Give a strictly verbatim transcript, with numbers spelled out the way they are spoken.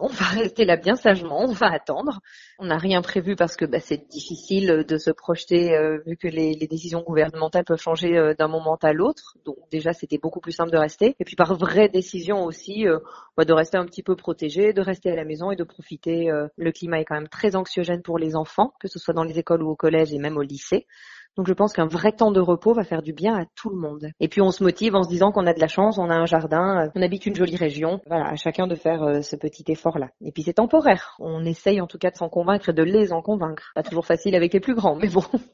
on va rester là bien sagement, on va attendre. On n'a rien prévu parce que bah, c'est difficile de se projeter euh, vu que les, les décisions gouvernementales peuvent changer euh, d'un moment à l'autre. Donc déjà, c'était beaucoup plus simple de rester. Et puis par vraie décision aussi, euh, bah, de rester un petit peu protégé, de rester à la maison et de profiter. Euh, le climat est quand même très anxiogène pour les enfants, que ce soit dans les écoles ou au collège et même au lycée. Donc je pense qu'un vrai temps de repos va faire du bien à tout le monde. Et puis on se motive en se disant qu'on a de la chance, on a un jardin, euh, on habite une jolie région. Voilà, à chacun de faire euh, ce petit effort-là. Et puis c'est temporaire. On essaye en tout cas de s'en convaincre et de les en convaincre. Pas toujours facile avec les plus grands, mais bon.